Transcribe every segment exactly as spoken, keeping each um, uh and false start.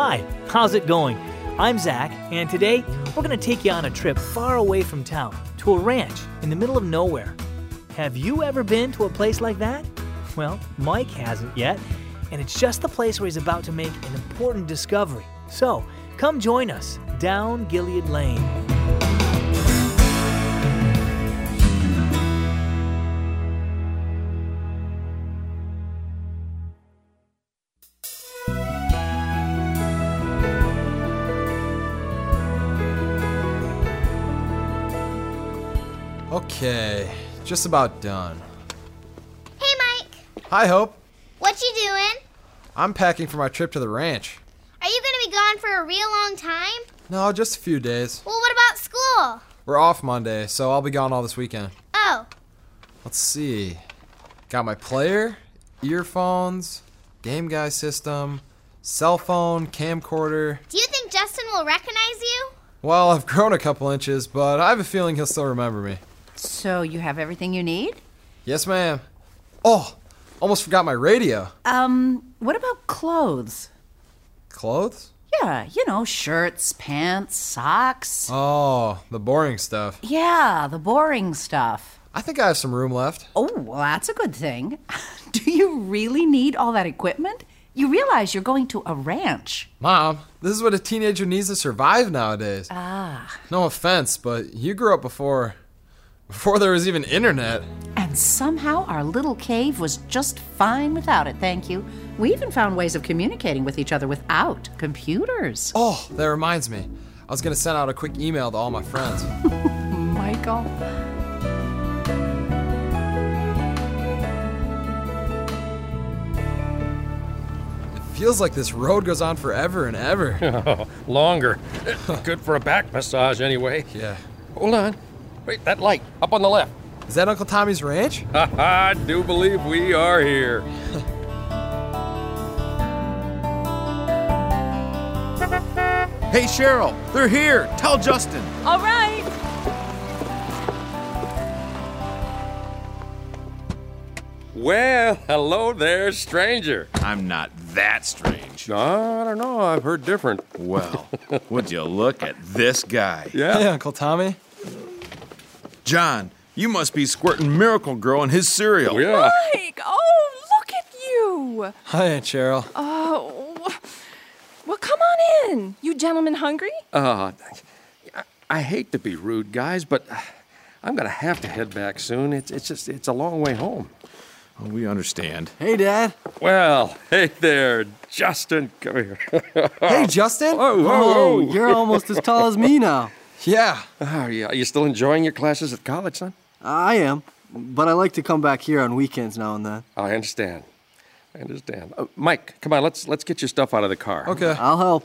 Hi, how's it going? I'm Zach, and today we're going to take you on a trip far away from town to a ranch in the middle of nowhere. Have you ever been to a place like that? Well, Mike hasn't yet, and it's just the place where he's about to make an important discovery. So, come join us down Gilead Lane. Okay, just about done. Hey, Mike. Hi, Hope. What you doing? I'm packing for my trip to the ranch. Are you going to be gone for a real long time? No, just a few days. Well, what about school? We're off Monday, so I'll be gone all this weekend. Oh. Let's see. Got my player, earphones, Game Guy system, cell phone, camcorder. Do you think Justin will recognize you? Well, I've grown a couple inches, but I have a feeling he'll still remember me. So you have everything you need? Yes, ma'am. Oh, almost forgot my radio. Um, what about clothes? Clothes? Yeah, you know, shirts, pants, socks. Oh, the boring stuff. Yeah, the boring stuff. I think I have some room left. Oh, well, that's a good thing. Do you really need all that equipment? You realize you're going to a ranch. Mom, this is what a teenager needs to survive nowadays. Ah. No offense, but you grew up before... before there was even internet. And somehow our little cave was just fine without it, thank you. We even found ways of communicating with each other without computers. Oh, that reminds me. I was going to send out a quick email to all my friends. Michael. It feels like this road goes on forever and ever. Longer. Good for a back massage anyway. Yeah. Hold on. Wait, that light up on the left. Is that Uncle Tommy's ranch? I do believe we are here. Hey, Cheryl, they're here. Tell Justin. All right. Well, hello there, stranger. I'm not that strange. I don't know. I've heard different. Well, would you look at this guy? Yeah. Hey, Uncle Tommy. John, you must be squirting Miracle Grow in his cereal. Yeah. Mike, oh, look at you. Hi, Aunt Cheryl. Oh, well, come on in. You gentlemen hungry? Uh, I- I hate to be rude, guys, but I'm gonna have to head back soon. It's it's just it's a long way home. Well, we understand. Hey, Dad. Well, hey there, Justin. Come here. Hey, Justin. Whoa, whoa, Oh, whoa. you're almost as tall as me now. Yeah. Are you, are you still enjoying your classes at college, son? I am, but I like to come back here on weekends now and then. I understand. I understand. Uh, Mike, come on, let's let's get your stuff out of the car. Okay. I'll help.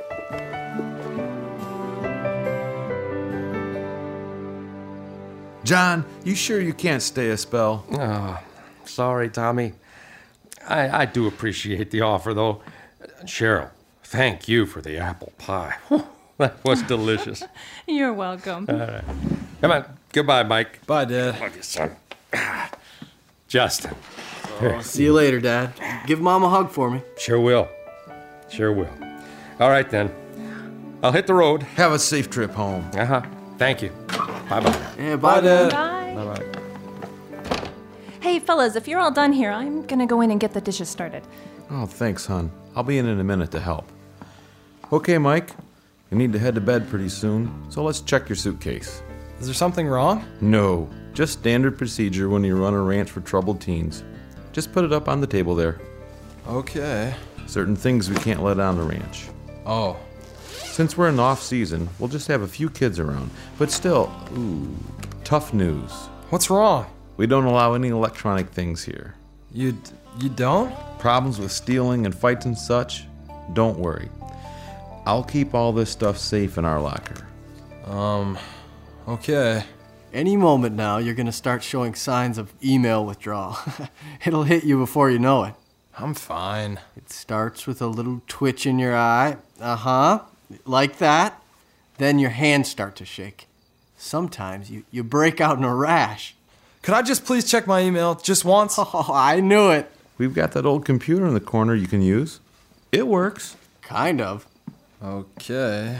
John, you sure you can't stay a spell? Oh, sorry, Tommy. I, I do appreciate the offer, though. Cheryl, thank you for the apple pie. Whew, that was delicious. You're welcome. Come on. Goodbye, Mike. Bye, Dad. Love you, son. Justin. Oh, see you later, Dad. Give Mom a hug for me. Sure will. Sure will. All right, then. I'll hit the road. Have a safe trip home. Uh-huh. Thank you. Bye-bye. Yeah, Bye, bye, Dad. Bye. Bye-bye. Hey, fellas, if you're all done here, I'm gonna go in and get the dishes started. Oh, thanks, hon. I'll be in in a minute to help. Okay, Mike. You need to head to bed pretty soon, so let's check your suitcase. Is there something wrong? No, just standard procedure when you run a ranch for troubled teens. Just put it up on the table there. Okay. Certain things we can't let on the ranch. Oh. Since we're in off-season, we'll just have a few kids around. But still, ooh, tough news. What's wrong? We don't allow any electronic things here. You d- you don't? Problems with stealing and fights and such? Don't worry. I'll keep all this stuff safe in our locker. Um, okay. Any moment now, you're going to start showing signs of email withdrawal. It'll hit you before you know it. I'm fine. It starts with a little twitch in your eye. Uh-huh. Like that. Then your hands start to shake. Sometimes you, you break out in a rash. Could I just please check my email just once? Oh, I knew it. We've got that old computer in the corner you can use. It works. Kind of. Okay.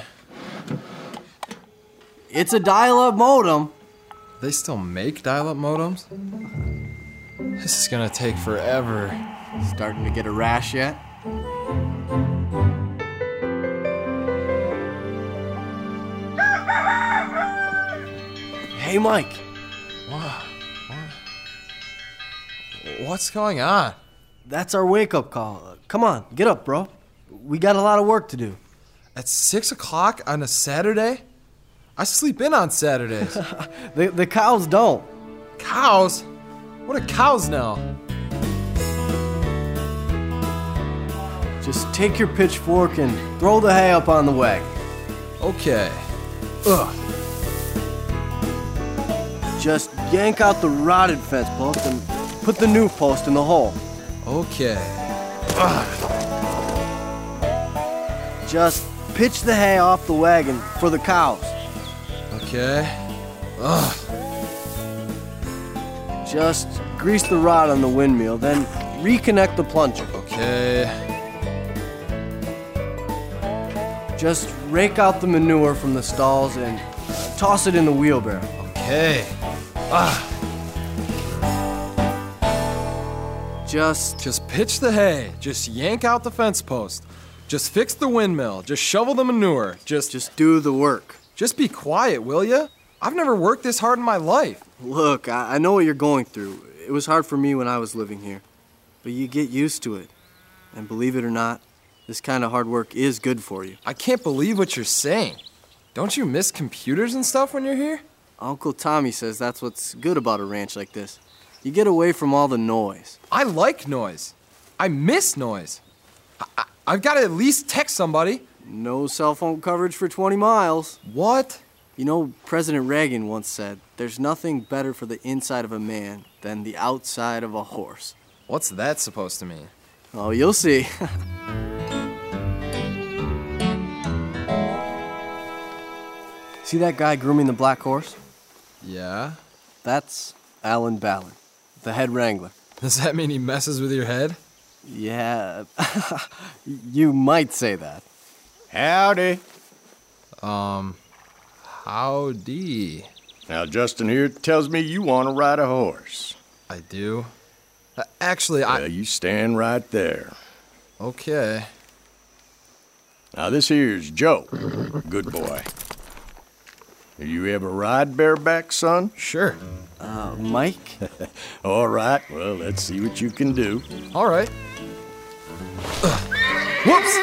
It's a dial-up modem. They still make dial-up modems? This is gonna take forever. Starting to get a rash yet? Hey, Mike. What's going on? That's our wake-up call. Uh, come on, get up, bro. We got a lot of work to do. At six o'clock on a Saturday? I sleep in on Saturdays. The, the cows don't. Cows? What do cows know? Just take your pitchfork and throw the hay up on the wagon. Okay. Ugh. Just yank out the rotted fence post and put the new post in the hole. Okay. Just pitch the hay off the wagon for the cows. Okay. Ugh. Just grease the rod on the windmill, then reconnect the plunger. Okay. Just rake out the manure from the stalls and uh, toss it in the wheelbarrow. Okay. Ah. Just Just pitch the hay. Just yank out the fence post. Just fix the windmill. Just shovel the manure. Just just do the work. Just be quiet, will ya? I've never worked this hard in my life. Look, I, I know what you're going through. It was hard for me when I was living here. But you get used to it. And believe it or not, this kind of hard work is good for you. I can't believe what you're saying. Don't you miss computers and stuff when you're here? Uncle Tommy says that's what's good about a ranch like this. You get away from all the noise. I like noise. I miss noise. I, I, I've got to at least text somebody. No cell phone coverage for twenty miles. What? You know, President Reagan once said, there's nothing better for the inside of a man than the outside of a horse. What's that supposed to mean? Oh, you'll see. See that guy grooming the black horse? Yeah? That's Alan Ballard, the head wrangler. Does that mean he messes with your head? Yeah, you might say that. Howdy. Um, howdy. Now, Justin here tells me you want to ride a horse. I do. Uh, actually, I... Well, you stand right there. Okay. Now, this here's Joe. Good boy. You ever ride bareback, son? Sure. Uh, Mike? All right, well, let's see what you can do. All right. Ugh. Whoops!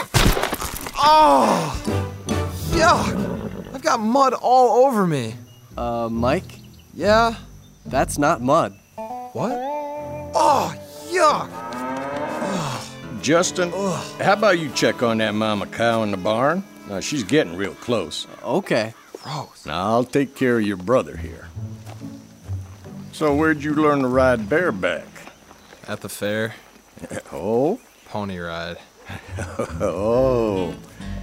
Oh! Yuck! I've got mud all over me. Uh, Mike? Yeah? That's not mud. What? Oh, yuck! Justin, how about you check on that mama cow in the barn? Now, she's getting real close. Okay. Gross. Now, I'll take care of your brother here. So, where'd you learn to ride bareback? At the fair. Oh? Pony ride. Oh.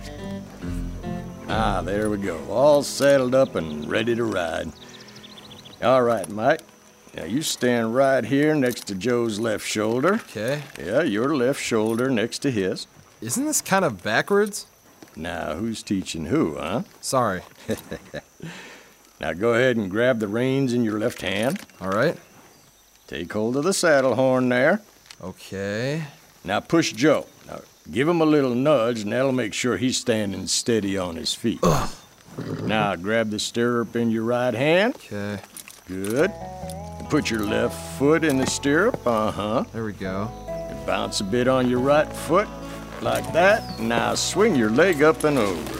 Ah, there we go. All saddled up and ready to ride. All right, Mike. Now, you stand right here next to Joe's left shoulder. Okay. Yeah, your left shoulder next to his. Isn't this kind of backwards? Now, who's teaching who, huh? Sorry. Now, go ahead and grab the reins in your left hand. All right. Take hold of the saddle horn there. Okay. Now, push Joe. Now, give him a little nudge, and that'll make sure he's standing steady on his feet. Ugh. Now, grab the stirrup in your right hand. Okay. Good. And put your left foot in the stirrup. Uh-huh. There we go. And bounce a bit on your right foot, like that. Now, swing your leg up and over.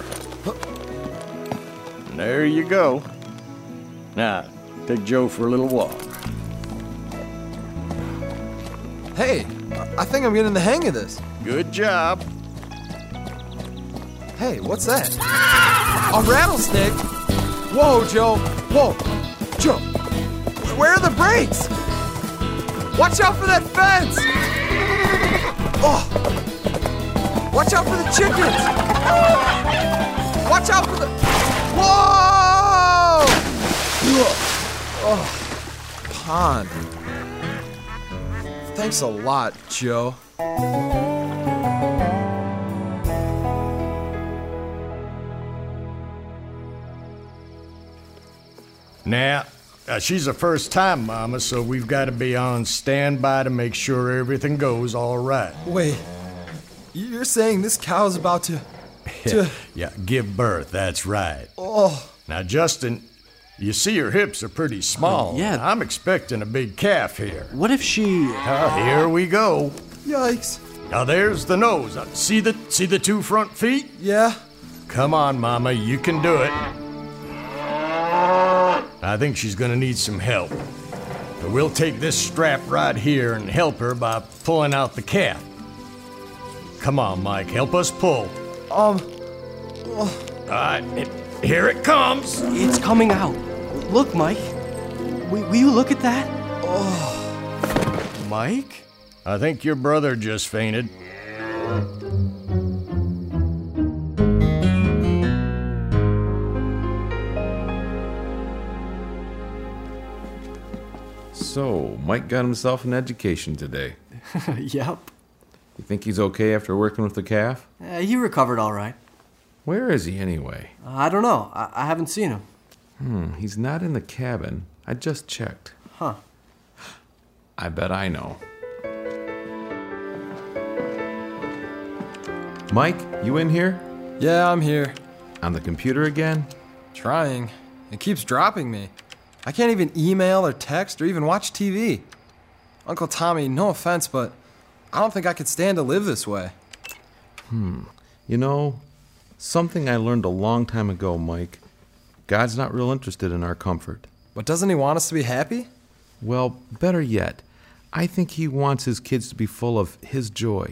And there you go. Now, take Joe for a little walk. Hey, I think I'm getting the hang of this. Good job. Hey, what's that? A rattlesnake? Whoa, Joe. Whoa. Joe, where are the brakes? Watch out for that fence. Oh. Watch out for the chickens. Watch out for the... Whoa! Oh, pond. Thanks a lot, Joe. Now, uh, she's a first-time mama, so we've got to be on standby to make sure everything goes all right. Wait, you're saying this cow's about to... to... Yeah, give birth, that's right. Oh, Now, Justin, you see her hips are pretty small. Uh, yeah. I'm expecting a big calf here. What if she... Uh, here we go. yikes. Now, there's the nose. Uh, see the see the two front feet? Yeah? Come on, Mama, you can do it. I think she's gonna need some help. But we'll take this strap right here and help her by pulling out the calf. Come on, Mike, help us pull. Um, All right, it, here it comes. It's coming out. Look, Mike. Will, will you look at that? Oh. Mike? I think your brother just fainted. So, Mike got himself an education today. Yep. You think he's okay after working with the calf? Uh, he recovered all right. Where is he anyway? Uh, I don't know. I, I haven't seen him. Hmm, he's not in the cabin. I just checked. Huh. I bet I know. Mike, you in here? yeah, I'm here. On the computer again? Trying. It keeps dropping me. I can't even email or text or even watch T V. Uncle Tommy, no offense, but I don't think I could stand to live this way. You know, something I learned a long time ago, Mike. God's not real interested in our comfort. But doesn't he want us to be happy? Well, better yet, I think he wants his kids to be full of his joy.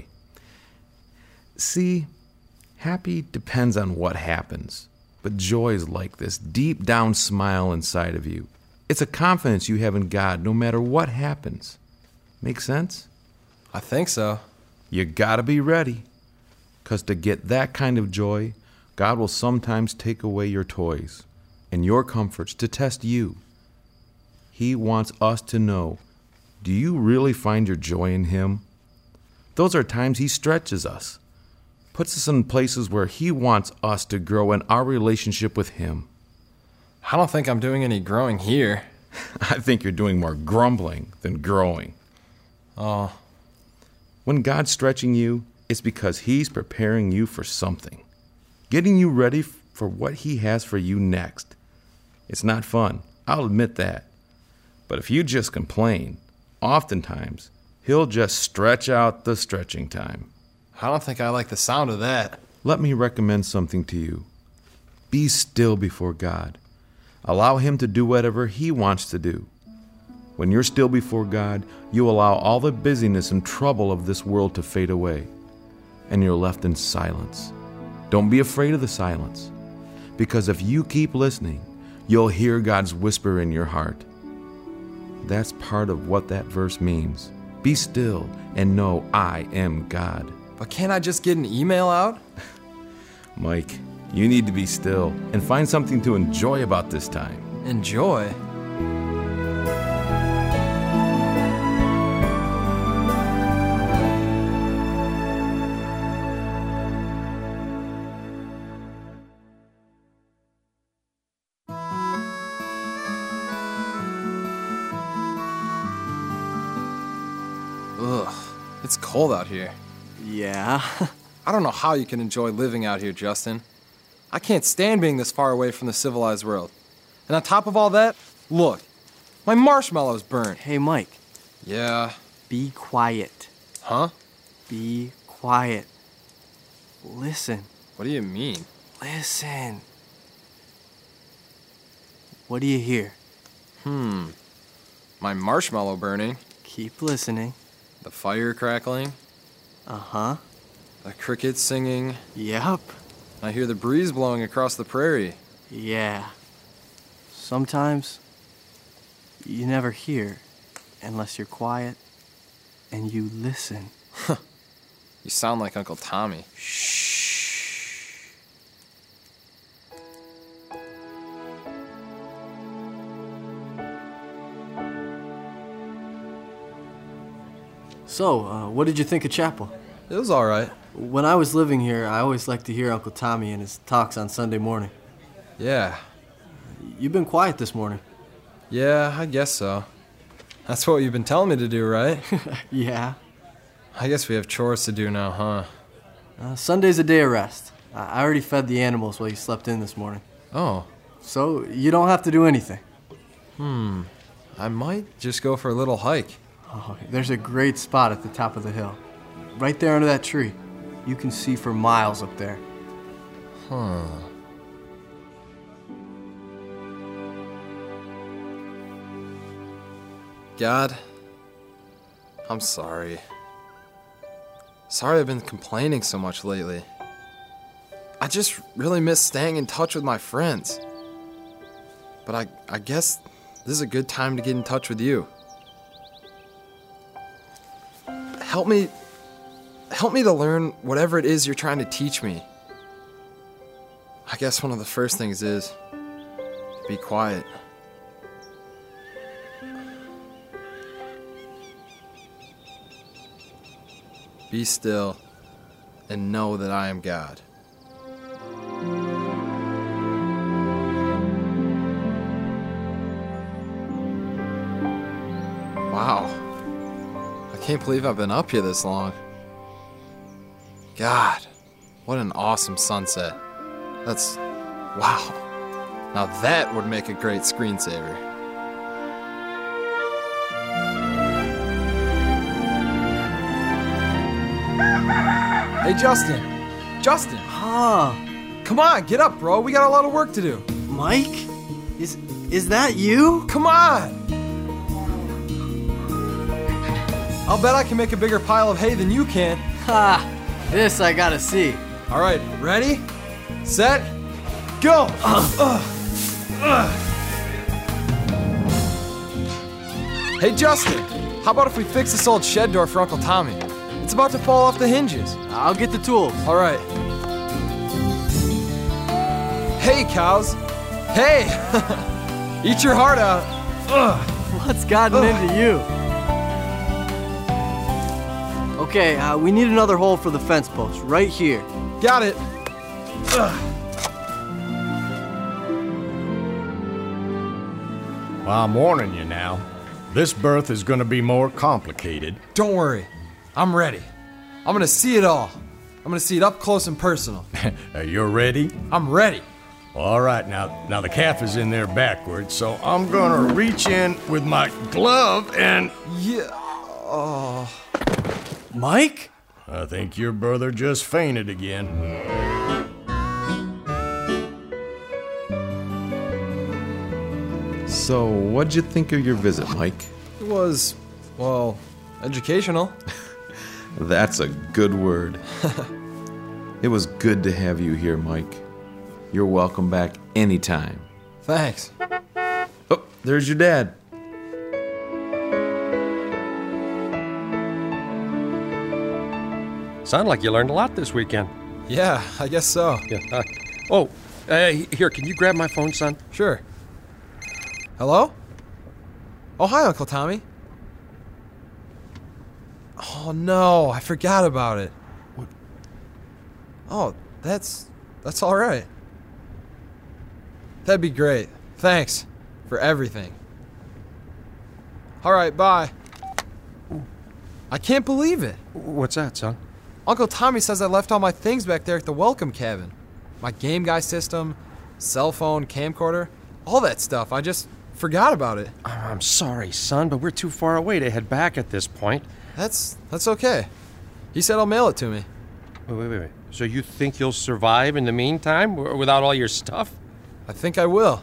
See, happy depends on what happens, but joy is like this deep down smile inside of you. It's a confidence you have in God no matter what happens. Make sense? I think so. You gotta be ready. Because to get that kind of joy, God will sometimes take away your toys and your comforts to test you. He wants us to know, do you really find your joy in Him? Those are times He stretches us, puts us in places where He wants us to grow in our relationship with Him. I don't think I'm doing any growing here. I think you're doing more grumbling than growing. Oh, When God's stretching you, it's because He's preparing you for something, getting you ready for what He has for you next. It's not fun, I'll admit that. But if you just complain, oftentimes He'll just stretch out the stretching time. I don't think I like the sound of that. Let me recommend something to you. Be still before God. Allow Him to do whatever He wants to do. When you're still before God, you allow all the busyness and trouble of this world to fade away, and you're left in silence. Don't be afraid of the silence, because if you keep listening, you'll hear God's whisper in your heart. That's part of what that verse means. Be still and know I am God. But can't I just get an email out? Mike, you need to be still and find something to enjoy about this time. Enjoy? Ugh, it's cold out here. Yeah. I don't know how you can enjoy living out here, Justin. I can't stand being this far away from the civilized world. And on top of all that, look, my marshmallows burned. Hey, Mike. Yeah. Be quiet. Huh? Be quiet. Listen. What do you mean? Listen. What do you hear? Hmm. My marshmallow burning. Keep listening. The fire crackling. Uh-huh. The crickets singing. Yep. I hear the breeze blowing across the prairie. Yeah. Sometimes you never hear unless you're quiet and you listen. You sound like Uncle Tommy. Shh. So, uh, what did you think of chapel? It was all right. When I was living here, I always liked to hear Uncle Tommy and his talks on Sunday morning. Yeah. You've been quiet this morning. Yeah, I guess so. That's what you've been telling me to do, right? Yeah. I guess we have chores to do now, huh? Uh, Sunday's a day of rest. I I already fed the animals while you slept in this morning. Oh. So you don't have to do anything. Hmm. I might just go for a little hike. Oh, there's a great spot at the top of the hill. Right there under that tree. You can see for miles up there. Huh. God, I'm sorry. Sorry I've been complaining so much lately. I just really miss staying in touch with my friends. But I, I guess this is a good time to get in touch with you. Help me, help me to learn whatever it is you're trying to teach me. I guess one of the first things is to be quiet. Be still and know that I am God. Wow. I can't believe I've been up here this long. God, what an awesome sunset. That's... wow. Now that would make a great screensaver. Hey, Justin. Justin. Huh. Come on, get up, bro. We got a lot of work to do. Mike? Is is that you? Come on. I'll bet I can make a bigger pile of hay than you can. Ha! This I gotta see. All right, ready, set, go. Uh, uh, uh. Hey, Justin. How about if we fix this old shed door for Uncle Tommy? It's about to fall off the hinges. I'll get the tools. All right. Hey, cows. Hey! Eat your heart out. Ugh. What's gotten Ugh. into you? Okay, uh, we need another hole for the fence post, right here. Got it. Ugh. Well, I'm warning you now. This birth is going to be more complicated. Don't worry. I'm ready. I'm gonna see it all. I'm gonna see it up close and personal. You're ready? I'm ready. All right, now, now the calf is in there backwards, so I'm gonna reach in with my glove and... Yeah. Oh. Mike? I think your brother just fainted again. So, what'd you think of your visit, Mike? It was, well, educational. That's a good word. It was good to have you here, Mike. You're welcome back anytime. Thanks. Oh, there's your dad. Sound like you learned a lot this weekend. Yeah, I guess so. Yeah. Uh, oh, uh, here, can you grab my phone, son? Sure. Hello? Oh, hi, Uncle Tommy. Oh, no, I forgot about it. What? Oh, that's... that's all right. That'd be great. Thanks for everything. All right, bye. I can't believe it. What's that, son? Uncle Tommy says I left all my things back there at the welcome cabin. My Game Guy system, cell phone, camcorder, all that stuff. I just forgot about it. I'm sorry, son, but we're too far away to head back at this point. That's that's okay. He said he'll mail it to me. Wait, wait, wait, wait. So you think you'll survive in the meantime w- without all your stuff? I think I will.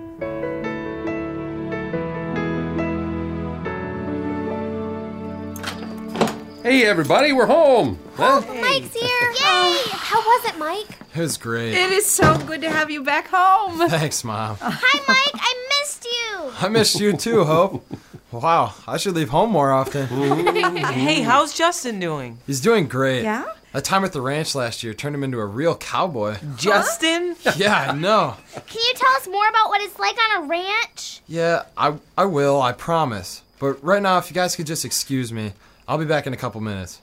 Hey, everybody, we're home. Oh, huh? Mike's here. Yay! How was it, Mike? It was great. It is so good to have you back home. Thanks, Mom. Hi, Mike. I missed you. I missed you too, Hope. Wow, I should leave home more often. Hey, how's Justin doing? He's doing great. Yeah? That time at the ranch last year turned him into a real cowboy. Justin? Yeah, I know. Can you tell us more about what it's like on a ranch? Yeah, I, I will, I promise. But right now, if you guys could just excuse me, I'll be back in a couple minutes.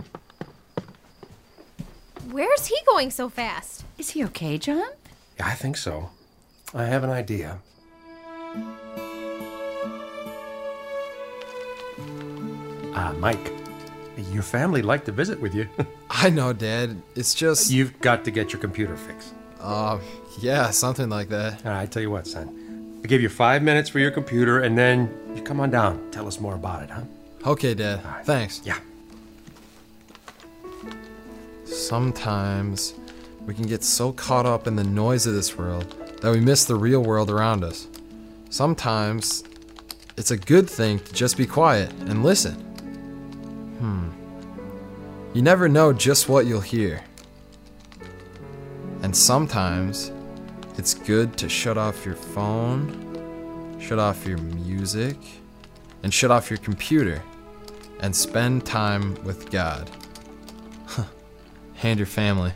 Where's he going so fast? Is he okay, John? Yeah, I think so. I have an idea. Ah, Mike, your family like to visit with you. I know, Dad. It's just... You've got to get your computer fixed. Uh, yeah, something like that. All right, I tell you what, son. I give you five minutes for your computer, and then you come on down. Tell us more about it, huh? Okay, Dad. Right. Thanks. Yeah. Sometimes we can get so caught up in the noise of this world that we miss the real world around us. Sometimes it's a good thing to just be quiet and listen. Hmm. You never know just what you'll hear. And sometimes it's good to shut off your phone, shut off your music, and shut off your computer and spend time with God. And your family.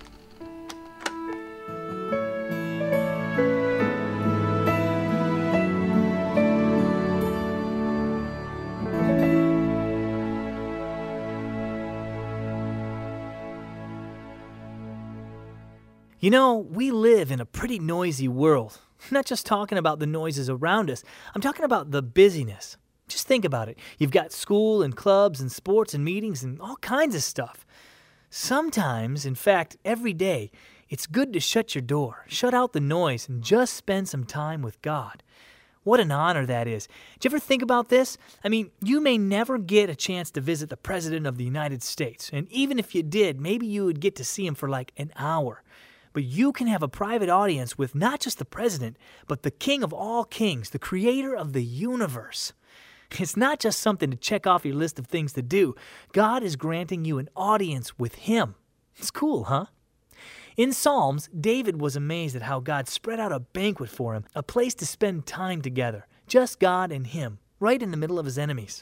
You know, we live in a pretty noisy world. I'm not just talking about the noises around us. I'm talking about the busyness. Just think about it. You've got school and clubs and sports and meetings and all kinds of stuff. Sometimes, in fact, every day, it's good to shut your door, shut out the noise, and just spend some time with God. What an honor that is. Did you ever think about this? I mean, you may never get a chance to visit the President of the United States, and even if you did, maybe you would get to see him for like an hour. But you can have a private audience with not just the President, but the King of all kings, the Creator of the universe. It's not just something to check off your list of things to do. God is granting you an audience with Him. It's cool, huh? In Psalms, David was amazed at how God spread out a banquet for him, a place to spend time together, just God and him, right in the middle of his enemies.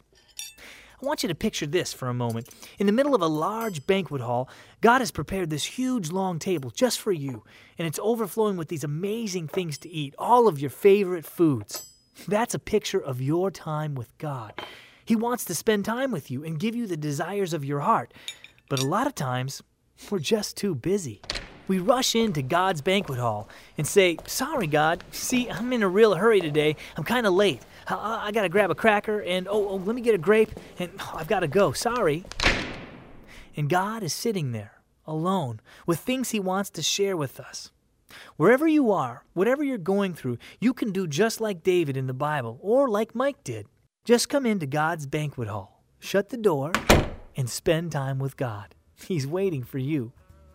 I want you to picture this for a moment. In the middle of a large banquet hall, God has prepared this huge long table just for you, and it's overflowing with these amazing things to eat, all of your favorite foods. That's a picture of your time with God. He wants to spend time with you and give you the desires of your heart. But a lot of times, we're just too busy. We rush into God's banquet hall and say, "Sorry, God. See, I'm in a real hurry today. I'm kind of late. I, I got to grab a cracker, and oh, oh, let me get a grape, and oh, I've got to go. Sorry." And God is sitting there, alone, with things He wants to share with us. Wherever you are, whatever you're going through, you can do just like David in the Bible, or like Mike did. Just come into God's banquet hall, shut the door, and spend time with God. He's waiting for you.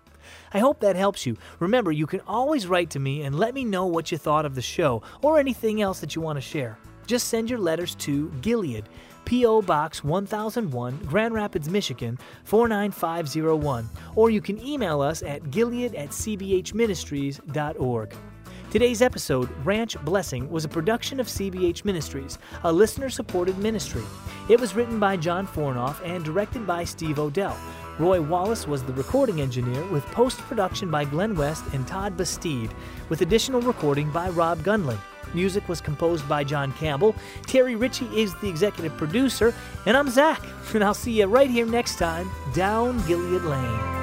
I hope that helps you. Remember, you can always write to me and let me know what you thought of the show, or anything else that you want to share. Just send your letters to Gilead, P O. Box one thousand one, Grand Rapids, Michigan, four nine five zero one. Or you can email us at gilead at c b h ministries dot org. Today's episode, Ranch Blessing, was a production of C B H Ministries, a listener-supported ministry. It was written by John Fornoff and directed by Steve Odell. Roy Wallace was the recording engineer, with post-production by Glenn West and Todd Bastide, with additional recording by Rob Gunling. Music was composed by John Campbell. Terry Ritchie is the executive producer, and I'm Zach, and I'll see you right here next time, down Gilead Lane.